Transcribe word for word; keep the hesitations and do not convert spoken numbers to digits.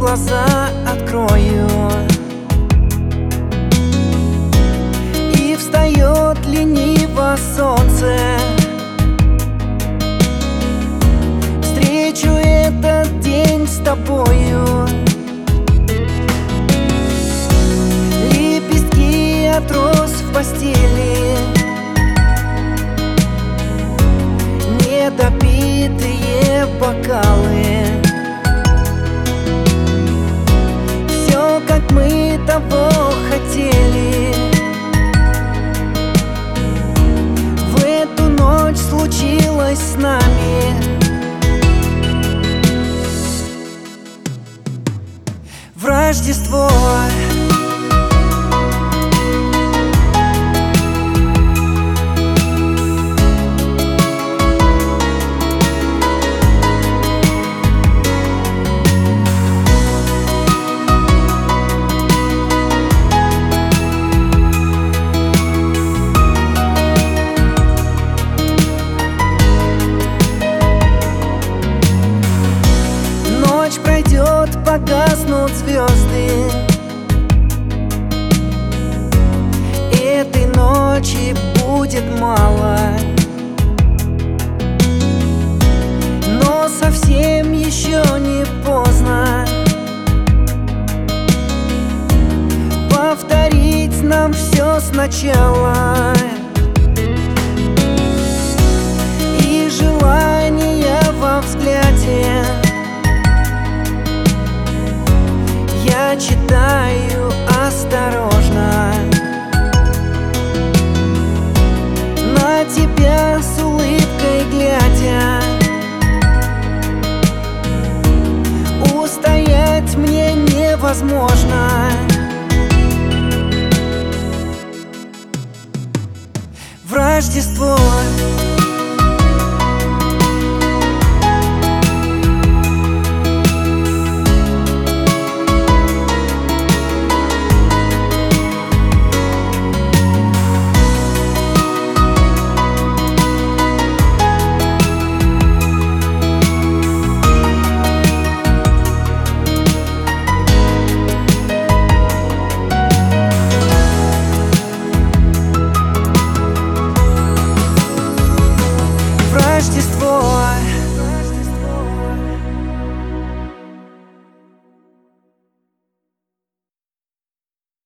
глаза открою, и встает лениво солнце. Встречу этот день с тобою. Лепестки от роз в постели, недопитые бокалы. Все, как мы того хотели. В эту ночь случилось с нами. В Рождество пройдет, погаснут звезды. Этой ночи будет мало, но совсем еще не поздно повторить нам все сначала. И желание во взгляде я читаю осторожно. На тебя с улыбкой глядя, устоять мне невозможно. В Рождество Рождество.